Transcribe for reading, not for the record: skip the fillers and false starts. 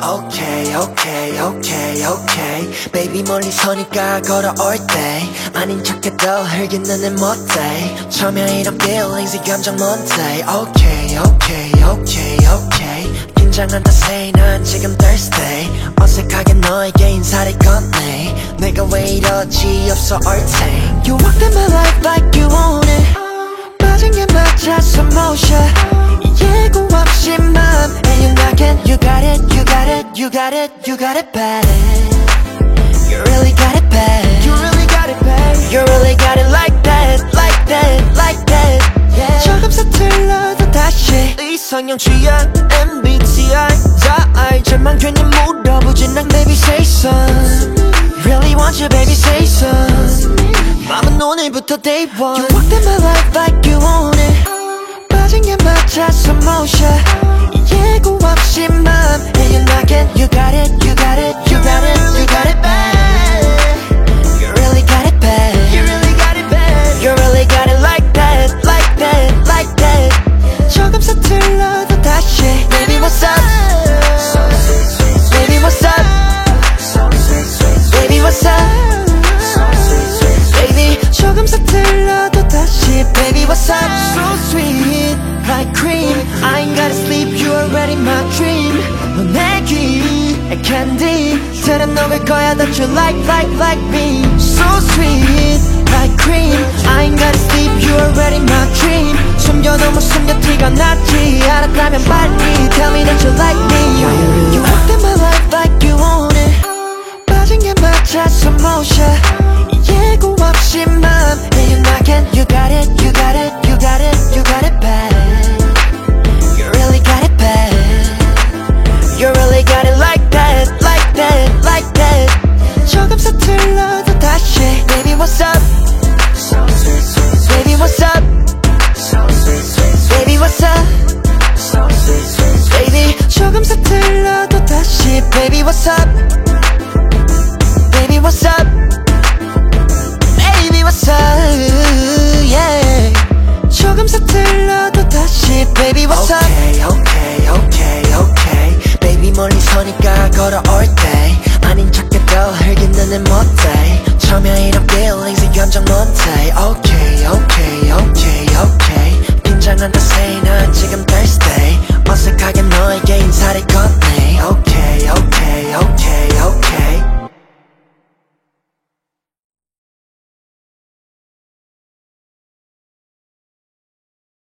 Okay, okay, okay, okay. Baby 멀리서니까 걸어올 때 아닌 척해도 흘긴 눈은 못돼. 처음에 이런 feelings 이 감정 뭔데. Okay, okay, okay, okay. 긴장한다 say 난 지금 thirsty. 어색하게 너에게 인사를 건네. 내가 왜 이러지 없어 얼탱. You walked in my life like you own it. 빠진 게 맞아 slow motion. 예고 없이 맘에 you knocking. You got it, you got it, you got it, you got it bad. You really got it bad. You really got it bad. You really got it like that, like that, like that. Yeah. 조금 서툴러도 다시 이상형 취향 MBTI 다 알지만 괜히 물어보진 난 baby say some. Really want you baby say some. 맘은 오늘부터 day one. You walked in my life like you own it. 빠진 게 맞아 slow motion. 예고 없이 맘에 you knocking. You got it, you got it, you got it, you got it bad. You really got it bad. You really got it bad. You really got it like that, like that, like that. 조금 서툴러도 다시 Baby what's up? Baby what's up? Baby what's up? Baby 조금 서툴러도 다시 Baby what's up? So sweet like cream. I ain't gotta sleep, you already my dream. 너 내 귀에 candy처럼 녹을 거야 that you like me. So sweet like cream. I ain't gotta sleep, you already my dream. 숨겨도 못 숨겨 티가 나지. 알았다면 빨리 tell me that you like me. You walked in my life like you own it. 빠진 게 맞아 slow motion. 예고 없이 맘에 you knocking. You got it, you got it, you got it, you got it bad. You really got it bad. You really got it like that, like that, like that. 조금 서툴러도 다시 Baby what's up? Baby what's up? Baby what's up? Baby 조금 서툴러도 다시 Baby what's up? Baby what's up? Baby what's up? Yeah. 조금 서툴러도 다시 Baby what's up? Okay, okay, okay, okay. Baby 멀리서니까 걸어올 때 아닌 척해도 흘긴 눈은 못돼. 처음에 이런 feelings 이 감정 뭔데. Okay, okay, okay, okay. 긴장한다